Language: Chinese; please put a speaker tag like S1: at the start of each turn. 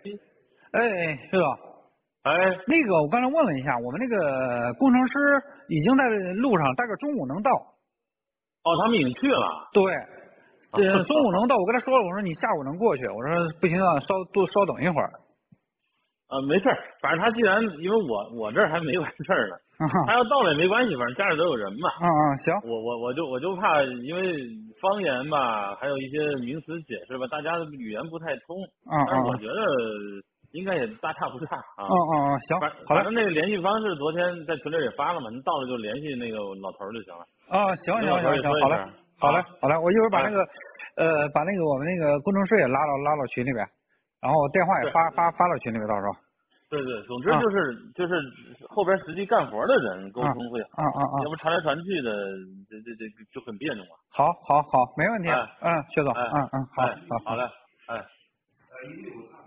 S1: 哎，薛总，
S2: 哎，
S1: 那个我刚才问了一下，我们那个工程师已经在路上，大概中午能到。
S2: 哦，他们已经去了。
S1: 对，中午能到。我跟他说了，我说你下午能过去，我说不行啊，稍等一会儿。
S2: 没事儿，反正他既然因为我这儿还没完事儿呢，他要到了也没关系，反正家里都有人嘛。
S1: 行。
S2: 我就怕因为方言吧，还有一些名词解释吧，大家的语言不太通。但是我觉得应该也大差不差啊。
S1: 行，好嘞。
S2: 反正那个联系方式昨天在群里也发了嘛，你到了就联系那个老头就行了。
S1: 行，好嘞，我一会儿把那个我们那个工程师也拉到群里边，然后电话也发到群里边，到时候。
S2: 对，总之就是后边实际干活的人沟通会好，要不传来传去的，这就很别扭嘛。
S1: 好，没问题。薛总。
S2: 好嘞，
S1: 165